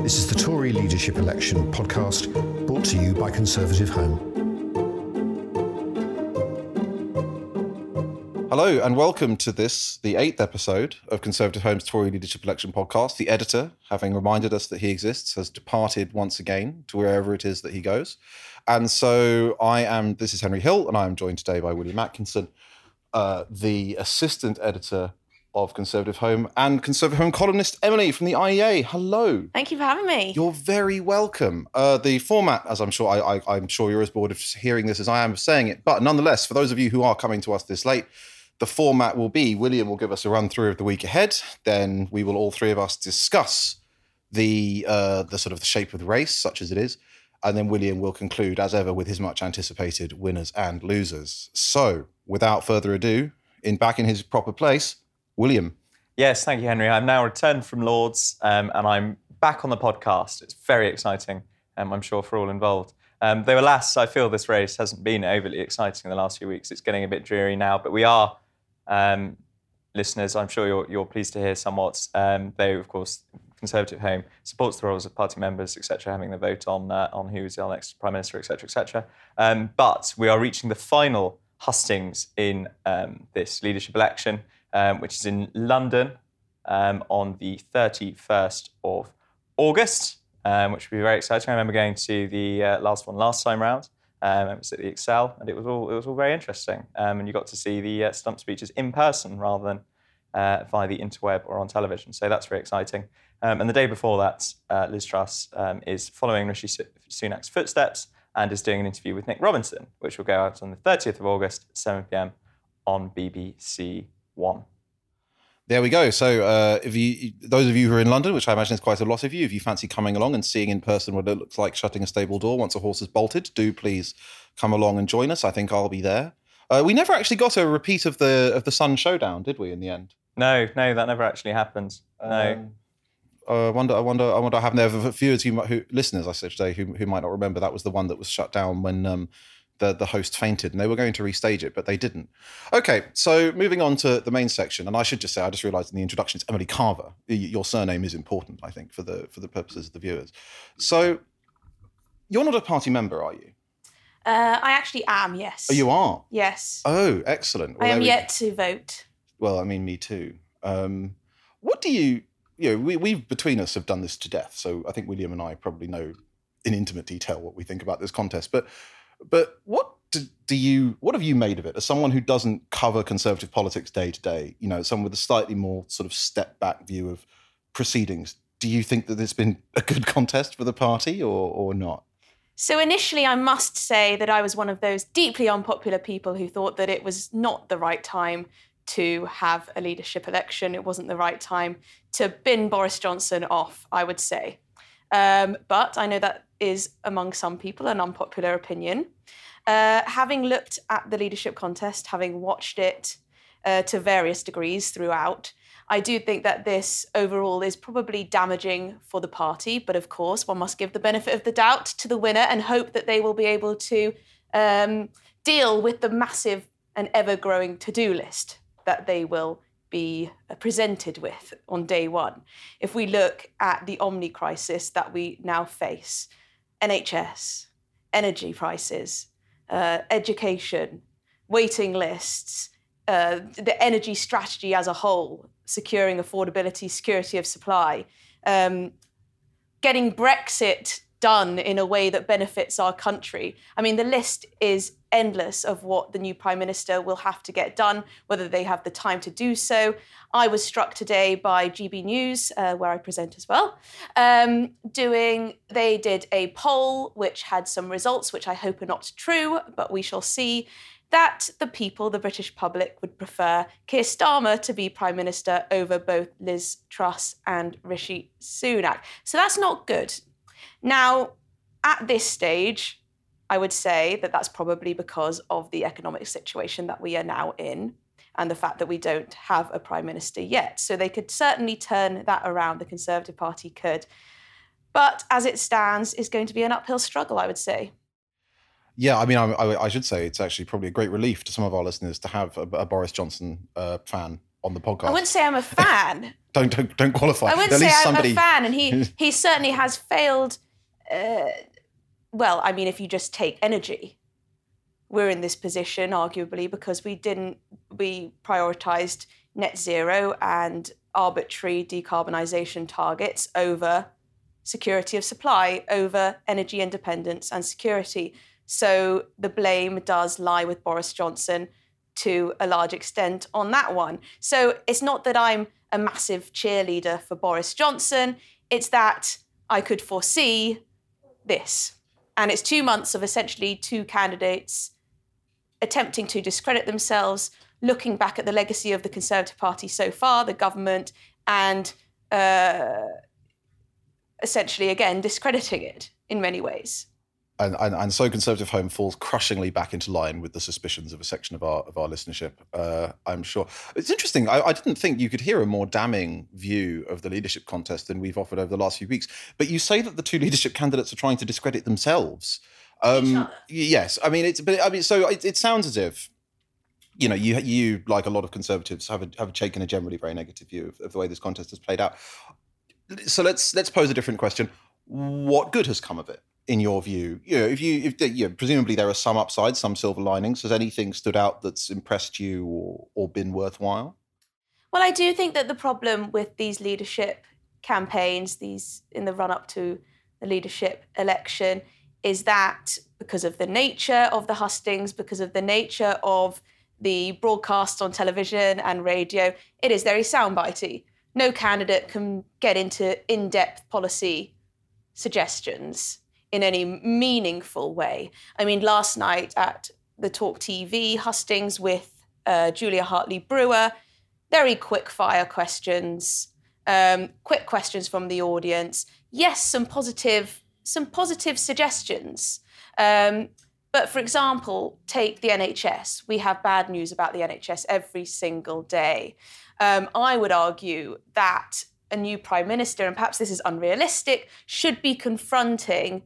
This is the Tory Leadership Election podcast, brought to you by Conservative Home. Hello and welcome to this, the 8th episode of Conservative Home's Tory Leadership Election podcast. The editor, having reminded us that he exists, has departed once again to wherever it is that he goes. And so this is Henry Hill, and I am joined today by William Atkinson, the assistant editor of Conservative Home, and Conservative Home columnist Emily from the IEA. Hello. Thank you for having me. You're very welcome. The format, as I'm sure I'm sure you're as bored of hearing this as I am of saying it, but nonetheless, for those of you who are coming to us this late, the format will be William will give us a run through of the week ahead. Then we will all three of us discuss the sort of the shape of the race, such as it is, and then William will conclude, as ever, with his much anticipated winners and losers. So, without further ado, back in his proper place, William. Yes, thank you, Henry. I'm now returned from Lords and I'm back on the podcast. It's very exciting, I'm sure, for all involved. Though, alas, I feel this race hasn't been overly exciting in the last few weeks. It's getting a bit dreary now, but we are, listeners, I'm sure you're pleased to hear somewhat. Though, of course, Conservative Home supports the roles of party members, etc., having the vote on who's our next Prime Minister, etc., etc. But we are reaching the final hustings in this leadership election, which is in London on the 31st of August, which will be very exciting. I remember going to the last time round. It was at the Excel, and it was all very interesting. And you got to see the stump speeches in person rather than via the interweb or on television. So that's very exciting. And the day before that, Liz Truss is following Rishi Sunak's footsteps and is doing an interview with Nick Robinson, which will go out on the 30th of August at 7 p.m. on BBC One. There we go. So those of you who are in London, which I imagine is quite a lot of you, if you fancy coming along and seeing in person what it looks like shutting a stable door once a horse is bolted, do please come along and join us. I think I'll be there. We never actually got a repeat of the Sun Showdown, did we, in the end? No, that never actually happened. No. I wonder. I haven't there for viewers who listeners, I should say, who might not remember. That was the one that was shut down when the host fainted, and they were going to restage it, but they didn't. Okay, so moving on to the main section, and I should just say, I just realised in the introduction, it's Emily Carver. Your surname is important, I think, for the purposes of the viewers. So, you're not a party member, are you? I actually am, yes. Oh, you are? Yes. Oh, excellent. Well, I am yet to vote. Well, I mean, me too. What do you we between us have done this to death, so I think William and I probably know in intimate detail what we think about this contest, but what have you made of it as someone who doesn't cover Conservative politics day to day, someone with a slightly more sort of step back view of proceedings? Do you think that it's been a good contest for the party or not? So initially, I must say that I was one of those deeply unpopular people who thought that it was not the right time to have a leadership election. It wasn't the right time to bin Boris Johnson off, I would say. But I know that is, among some people, an unpopular opinion. Having looked at the leadership contest, having watched it to various degrees throughout, I do think that this overall is probably damaging for the party. But of course, one must give the benefit of the doubt to the winner and hope that they will be able to deal with the massive and ever-growing to-do list that they will be presented with on day one. If we look at the omni crisis that we now face, NHS, energy prices, education, waiting lists, the energy strategy as a whole, securing affordability, security of supply, getting Brexit done in a way that benefits our country. I mean, the list is endless of what the new Prime Minister will have to get done, whether they have the time to do so. I was struck today by GB News, where I present as well, they did a poll which had some results which I hope are not true, but we shall see, that the people, the British public, would prefer Keir Starmer to be Prime Minister over both Liz Truss and Rishi Sunak. So that's not good. Now, at this stage, I would say that that's probably because of the economic situation that we are now in and the fact that we don't have a Prime Minister yet. So they could certainly turn that around, the Conservative Party could. But as it stands, it's going to be an uphill struggle, I would say. Yeah, I mean, I should say it's actually probably a great relief to some of our listeners to have a Boris Johnson fan on the podcast. I wouldn't say I'm a fan. Don't qualify. I wouldn't At say least I'm somebody... a fan, and he certainly has failed. Well, I mean, if you just take energy, we're in this position arguably because we prioritised net zero and arbitrary decarbonisation targets over security of supply, over energy independence and security. So the blame does lie with Boris Johnson to a large extent on that one. So it's not that I'm a massive cheerleader for Boris Johnson, it's that I could foresee this. And it's 2 months of essentially two candidates attempting to discredit themselves, looking back at the legacy of the Conservative Party so far, the government, and essentially, again, discrediting it in many ways. And so Conservative Home falls crushingly back into line with the suspicions of a section of our listenership, I'm sure. It's interesting. I didn't think you could hear a more damning view of the leadership contest than we've offered over the last few weeks. But you say that the two leadership candidates are trying to discredit themselves. Yes, I mean, it sounds as if, you know, you like a lot of Conservatives have taken a generally very negative view of the way this contest has played out. So let's pose a different question. What good has come of it, in your view? You know, if presumably there are some upsides, some silver linings. Has anything stood out that's impressed you or been worthwhile? Well, I do think that the problem with these leadership campaigns, these in the run-up to the leadership election, is that because of the nature of the hustings, because of the nature of the broadcasts on television and radio, it is very soundbitey. No candidate can get into in-depth policy suggestions in any meaningful way. I mean, last night at the Talk TV hustings with Julia Hartley-Brewer, very quick-fire questions, quick questions from the audience. Yes, some positive suggestions. But for example, take the NHS. We have bad news about the NHS every single day. I would argue that a new Prime Minister, and perhaps this is unrealistic, should be confronting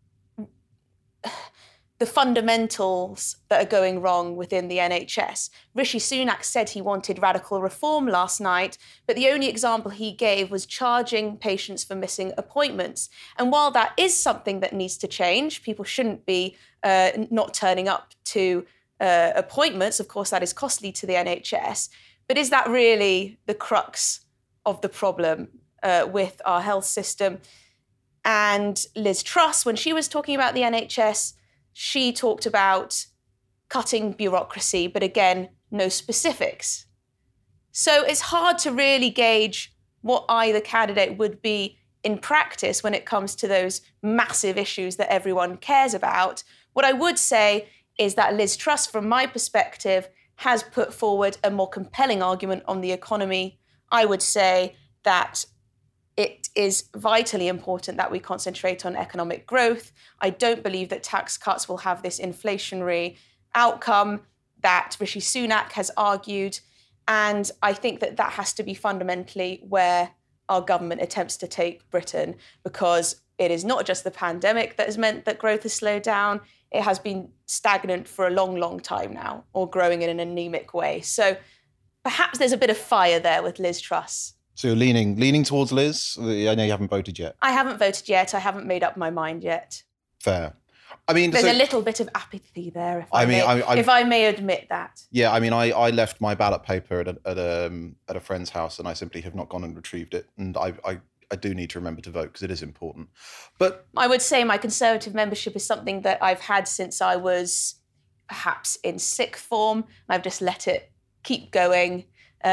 the fundamentals that are going wrong within the NHS. Rishi Sunak said he wanted radical reform last night, but the only example he gave was charging patients for missing appointments. And while that is something that needs to change, people shouldn't be not turning up to appointments. Of course, that is costly to the NHS. But is that really the crux of the problem with our health system? And Liz Truss, when she was talking about the NHS, she talked about cutting bureaucracy, but again, no specifics. So it's hard to really gauge what either candidate would be in practice when it comes to those massive issues that everyone cares about. What I would say is that Liz Truss, from my perspective, has put forward a more compelling argument on the economy. I would say that it is vitally important that we concentrate on economic growth. I don't believe that tax cuts will have this inflationary outcome that Rishi Sunak has argued. And I think that that has to be fundamentally where our government attempts to take Britain, because it is not just the pandemic that has meant that growth has slowed down. It has been stagnant for a long, long time now, or growing in an anemic way. So perhaps there's a bit of fire there with Liz Truss. So you're leaning towards Liz? I know you haven't voted yet. I haven't voted yet. I haven't made up my mind yet. Fair. I mean, there's a little bit of apathy there, if I may admit that. Yeah, I mean, I left my ballot paper at a friend's house, and I simply have not gone and retrieved it. And I do need to remember to vote because it is important. But I would say my Conservative membership is something that I've had since I was perhaps in sixth form. I've just let it keep going.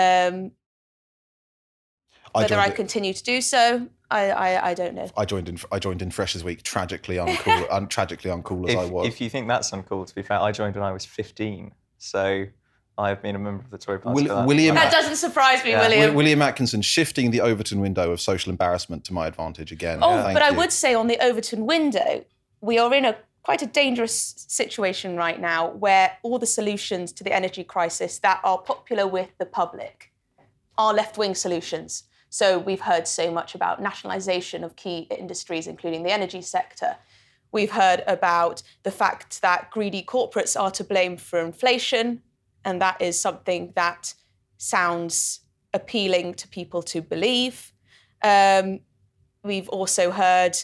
Whether I continue to do so, I don't know. I joined in Freshers Week, tragically uncool as I was. If you think that's uncool, to be fair, I joined when I was 15, so I have been a member of the Tory Party. That doesn't surprise me, William. William Atkinson shifting the Overton window of social embarrassment to my advantage again. I would say on the Overton window, we are in quite a dangerous situation right now where all the solutions to the energy crisis that are popular with the public are left-wing solutions. So we've heard so much about nationalisation of key industries, including the energy sector. We've heard about the fact that greedy corporates are to blame for inflation, and that is something that sounds appealing to people to believe. We've also heard,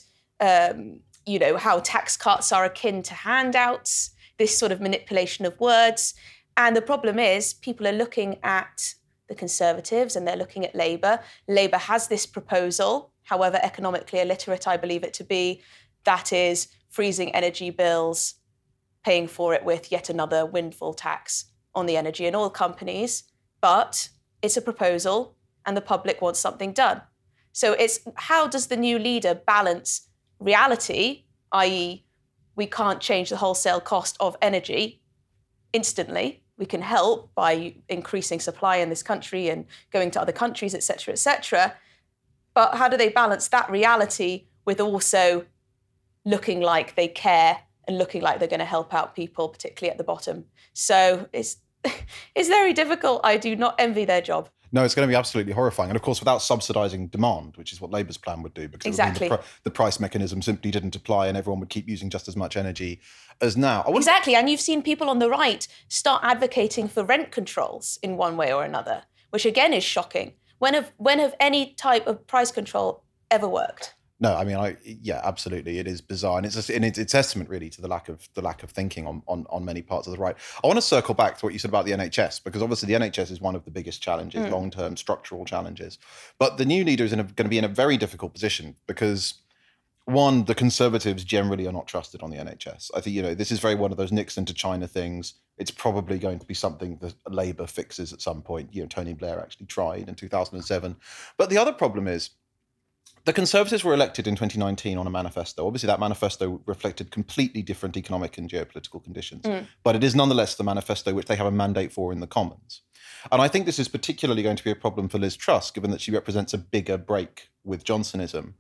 how tax cuts are akin to handouts, this sort of manipulation of words. And the problem is people are looking at the Conservatives and they're looking at Labour. Labour has this proposal, however economically illiterate I believe it to be, that is freezing energy bills, paying for it with yet another windfall tax on the energy and oil companies. But it's a proposal and the public wants something done. So it's how does the new leader balance reality, i.e. we can't change the wholesale cost of energy instantly. We can help by increasing supply in this country and going to other countries, et cetera, but how do they balance that reality with also looking like they care and looking like they're going to help out people, particularly at the bottom? So it's very difficult. I do not envy their job. No, it's going to be absolutely horrifying. And of course, without subsidising demand, which is what Labour's plan would do, because exactly. The price mechanism simply didn't apply and everyone would keep using just as much energy as now. Exactly. And you've seen people on the right start advocating for rent controls in one way or another, which again is shocking. When have any type of price control ever worked? No, I mean, absolutely. It is bizarre. And it's testament really to the lack of thinking on many parts of the right. I want to circle back to what you said about the NHS, because obviously the NHS is one of the biggest challenges, long-term structural challenges. But the new leader is going to be in a very difficult position because, one, the Conservatives generally are not trusted on the NHS. I think, this is very one of those Nixon to China things. It's probably going to be something that Labour fixes at some point. Tony Blair actually tried in 2007. But the other problem is, the Conservatives were elected in 2019 on a manifesto. Obviously, that manifesto reflected completely different economic and geopolitical conditions. But it is nonetheless the manifesto which they have a mandate for in the Commons. And I think this is particularly going to be a problem for Liz Truss, given that she represents a bigger break with Johnsonism.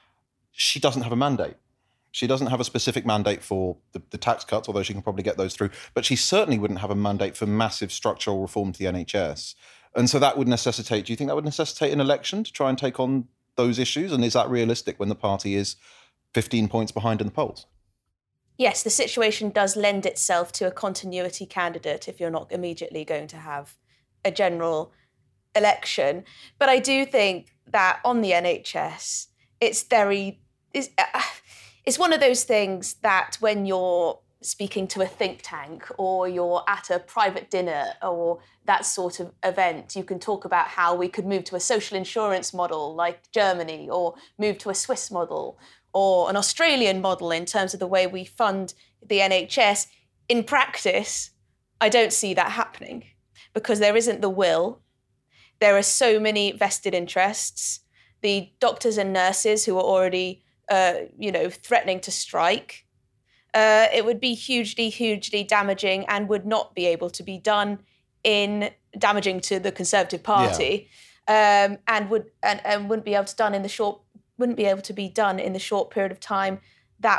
She doesn't have a mandate. She doesn't have a specific mandate for the tax cuts, although she can probably get those through. But she certainly wouldn't have a mandate for massive structural reform to the NHS. And so that would necessitate, do you think that would necessitate an election to try and take on those issues? And is that realistic when the party is 15 points behind in the polls? Yes, the situation does lend itself to a continuity candidate if you're not immediately going to have a general election. But I do think that on the NHS, it's one of those things that when you're speaking to a think tank or you're at a private dinner or that sort of event, you can talk about how we could move to a social insurance model like Germany, or move to a Swiss model or an Australian model in terms of the way we fund the NHS. In practice, I don't see that happening because there isn't the will. There are so many vested interests. The doctors and nurses who are already, threatening to strike. It would be hugely, hugely damaging and would not be able to be done damaging to the Conservative Party, and wouldn't be able to be done in the short period of time that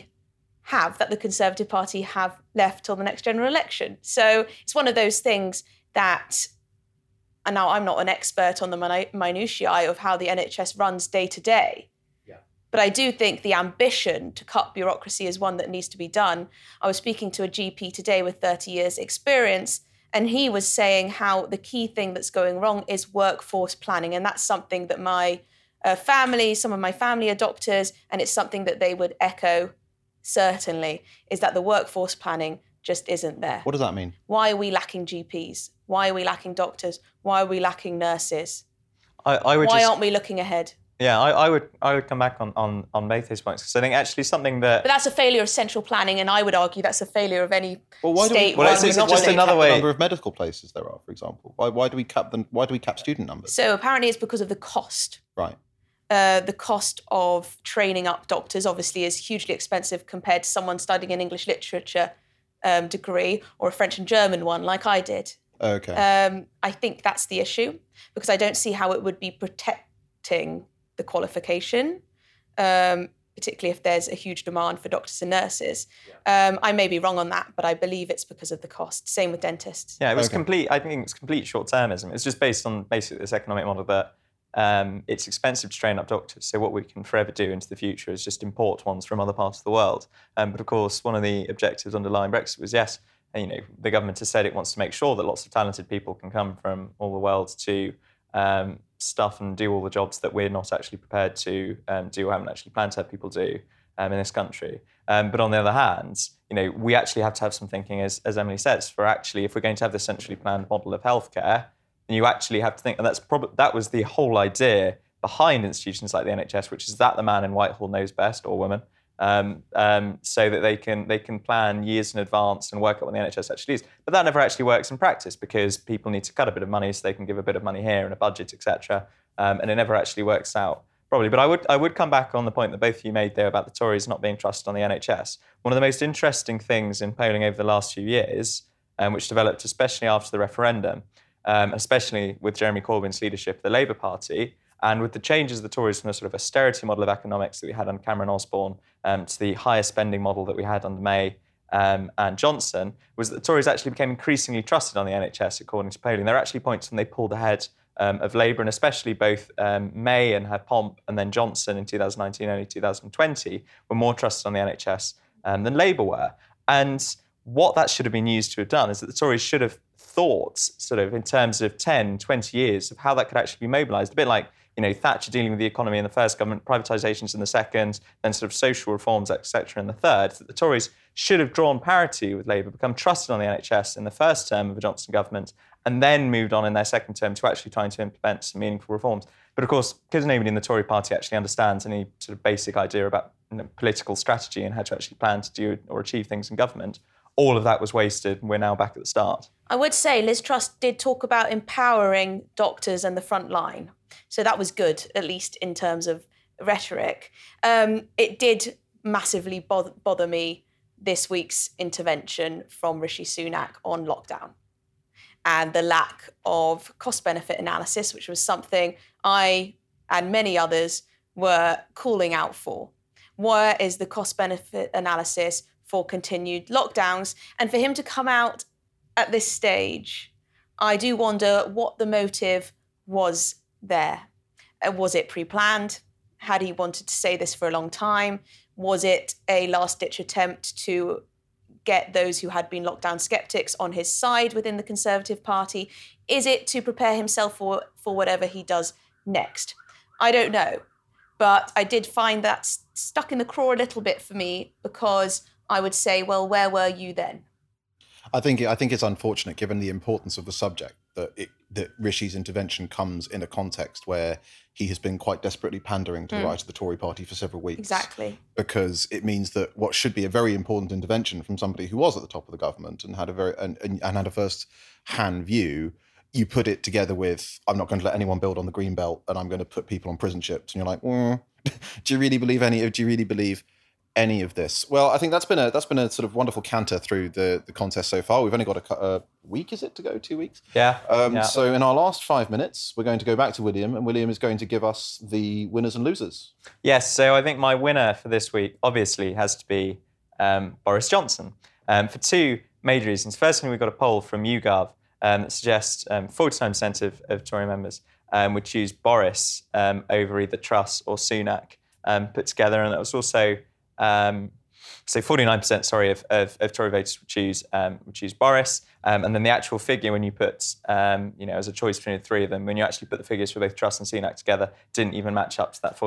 the Conservative Party have left till the next general election. So it's one of those things that, and now I'm not an expert on the minutiae of how the NHS runs day to day. But I do think the ambition to cut bureaucracy is one that needs to be done. I was speaking to a GP today with 30 years experience, and he was saying how the key thing that's going wrong is workforce planning. And that's something that some of my family are doctors, and it's something that they would echo certainly, is that the workforce planning just isn't there. What does that mean? Why are we lacking GPs? Why are we lacking doctors? Why are we lacking nurses? Why aren't we looking ahead? Yeah, I would come back on both those points, because I think actually something that... But that's a failure of central planning, and I would argue that's a failure of any state. It's just another way. The number of medical places there are, for example. Why do we cap them? Why do we cap student numbers? So apparently it's because of the cost. Right. The cost of training up doctors obviously is hugely expensive compared to someone studying an English literature degree or a French and German one like I did. Okay. I think that's the issue, because I don't see how it would be protecting the qualification, particularly if there's a huge demand for doctors and nurses. I may be wrong on that, but I believe it's because of the cost. Same with dentists. Yeah, it was complete. I think it's complete short-termism. It's just based on basically this economic model that it's expensive to train up doctors. So what we can forever do into the future is just import ones from other parts of the world. But of course, one of the objectives underlying Brexit was, yes, the government has said it wants to make sure that lots of talented people can come from all the world to stuff and do all the jobs that we're not actually prepared to do or haven't actually planned to have people do in this country. But on the other hand, we actually have to have some thinking, as Emily says, for actually, if we're going to have this centrally planned model of healthcare, then you actually have to think, and that was the whole idea behind institutions like the NHS, which is that the man in Whitehall knows best, or woman, so that they can plan years in advance and work out what the NHS actually is. But that never actually works in practice because people need to cut a bit of money so they can give a bit of money here and a budget, etc. And it never actually works out properly. But I would come back on the point that both of you made there about the Tories not being trusted on the NHS. One of the most interesting things in polling over the last few years, which developed especially after the referendum, especially with Jeremy Corbyn's leadership of the Labour Party, and with the changes of the Tories from the sort of austerity model of economics that we had under Cameron Osborne to the higher spending model that we had under May and Johnson, was that the Tories actually became increasingly trusted on the NHS, according to polling. There are actually points when they pulled ahead of Labour, and especially both May and her pomp and then Johnson in 2019, early 2020, were more trusted on the NHS than Labour were. And what that should have been used to have done is that the Tories should have thought sort of in terms of 10, 20 years of how that could actually be mobilised, a bit like Thatcher dealing with the economy in the first government, privatisations in the second, then sort of social reforms, etc. in the third. That the Tories should have drawn parity with Labour, become trusted on the NHS in the first term of the Johnson government, and then moved on in their second term to actually trying to implement some meaningful reforms. But of course, because nobody in the Tory party actually understands any sort of basic idea about political strategy and how to actually plan to do or achieve things in government, all of that was wasted, and we're now back at the start. I would say Liz Truss did talk about empowering doctors and the front line. So that was good, at least in terms of rhetoric. It did massively bother me, this week's intervention from Rishi Sunak on lockdown and the lack of cost-benefit analysis, which was something I and many others were calling out for. Where is the cost-benefit analysis for continued lockdowns? And for him to come out at this stage, I do wonder what the motive was there. Was it pre-planned? Had he wanted to say this for a long time? Was it a last-ditch attempt to get those who had been lockdown skeptics on his side within the Conservative Party? Is it to prepare himself for whatever he does next? I don't know. But I did find that stuck in the craw a little bit for me, because I would say, well, where were you then? I think it's unfortunate, given the importance of the subject, that Rishi's intervention comes in a context where he has been quite desperately pandering to the right of the Tory party for several weeks. Exactly. Because it means that what should be a very important intervention from somebody who was at the top of the government and had a first-hand view, you put it together with, I'm not going to let anyone build on the green belt and I'm going to put people on prison ships. And you're like, do you really believe any of this? Well, I think that's been a sort of wonderful canter through the contest so far. We've only got a week, is it, to go? 2 weeks? Yeah. So in our last 5 minutes, we're going to go back to William, and William is going to give us the winners and losers. Yes, so I think my winner for this week obviously has to be Boris Johnson, for two major reasons. Firstly, we've got a poll from YouGov that suggests 49% of Tory members would choose Boris over either Truss or Sunak put together, and that was also so 49%, of Tory voters would choose Boris, and then the actual figure when you put, as a choice between the three of them, when you actually put the figures for both Truss and Sunak together, didn't even match up to that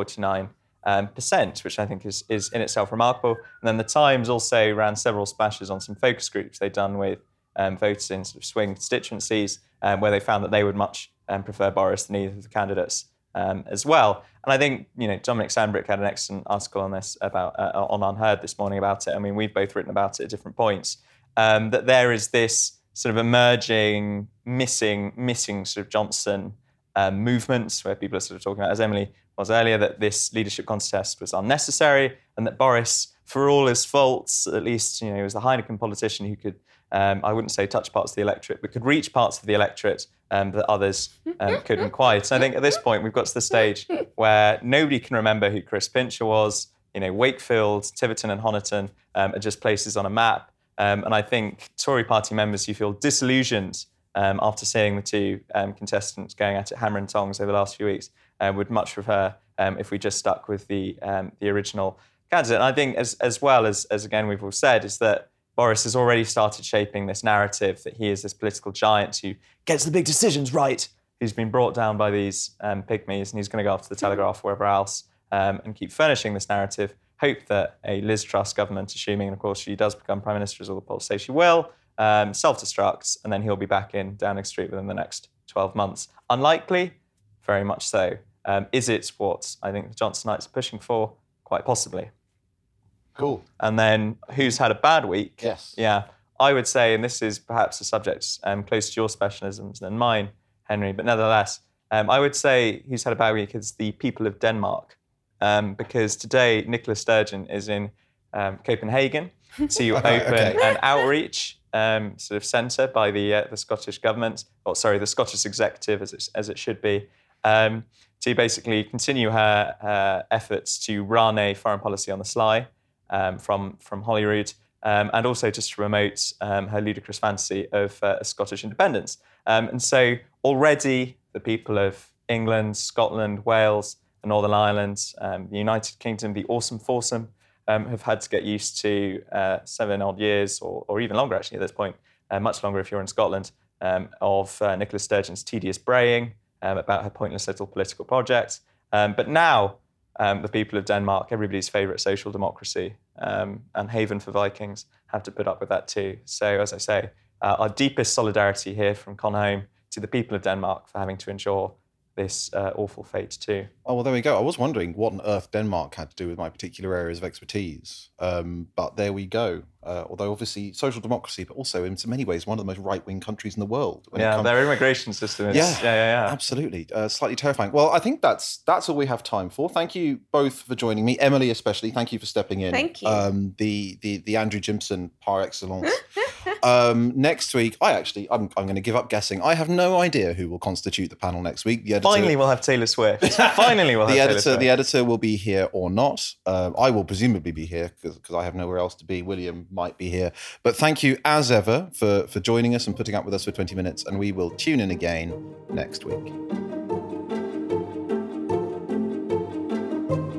49%, which I think is in itself remarkable. And then the Times also ran several splashes on some focus groups they'd done with voters in sort of swing constituencies, where they found that they would much prefer Boris than either of the candidates as well. And I think, Dominic Sandbrook had an excellent article on this about on Unheard this morning about it. I mean, we've both written about it at different points, that there is this sort of emerging, missing sort of Johnson movement, where people are sort of talking about, as Emily was earlier, that this leadership contest was unnecessary, and that Boris, for all his faults, at least, he was the Heineken politician who could, I wouldn't say touch parts of the electorate, but could reach parts of the electorate that others couldn't quite. So I think at this point we've got to the stage where nobody can remember who Chris Pincher was. Wakefield, Tiverton and Honiton are just places on a map. And I think Tory party members who feel disillusioned after seeing the two contestants going at it hammer and tongs over the last few weeks would much prefer if we just stuck with the original candidate. And I think as well as again we've all said, is that Boris has already started shaping this narrative that he is this political giant who gets the big decisions right who's been brought down by these pygmies, and he's going to go off to the Telegraph or wherever else and keep furnishing this narrative. Hope that a Liz Truss government, assuming, and of course, she does become Prime Minister, as all the polls say she will, self-destructs, and then he'll be back in Downing Street within the next 12 months. Unlikely? Very much so. Is it what I think the Johnsonites are pushing for? Quite possibly. Cool. And then who's had a bad week? Yes. Yeah, I would say, and this is perhaps a subject close to your specialisms than mine, Henry, but nevertheless, I would say who's had a bad week is the people of Denmark. Because today Nicola Sturgeon is in Copenhagen to open an outreach sort of centre by the Scottish government, the Scottish executive as it should be, to basically continue her efforts to run a foreign policy on the sly from Holyrood, and also just to promote her ludicrous fantasy of Scottish independence. And so already the people of England, Scotland, Wales, the Northern Ireland, the United Kingdom, the awesome foursome, have had to get used to 7 odd years, or even longer actually at this point, much longer if you're in Scotland, of Nicola Sturgeon's tedious braying about her pointless little political project. But now the people of Denmark, everybody's favourite social democracy and haven for Vikings, have to put up with that too. So as I say, our deepest solidarity here from Conholm to the people of Denmark for having to endure this awful fate too. Oh, well, there we go. I was wondering what on earth Denmark had to do with my particular areas of expertise. But there we go. Although obviously social democracy, but also in many ways one of the most right-wing countries in the world. Their immigration system is... Yeah. Absolutely. Slightly terrifying. Well, I think that's all we have time for. Thank you both for joining me. Emily especially, thank you for stepping in. Thank you. The Andrew Jimson par excellence. Next week, I'm going to give up guessing. I have no idea who will constitute the panel next week. The editor, Finally, we'll have Taylor Swift. Finally, we'll have Taylor Swift. The editor will be here or not. I will presumably be here because I have nowhere else to be. William might be here. But thank you as ever for joining us and putting up with us for 20 minutes. And we will tune in again next week.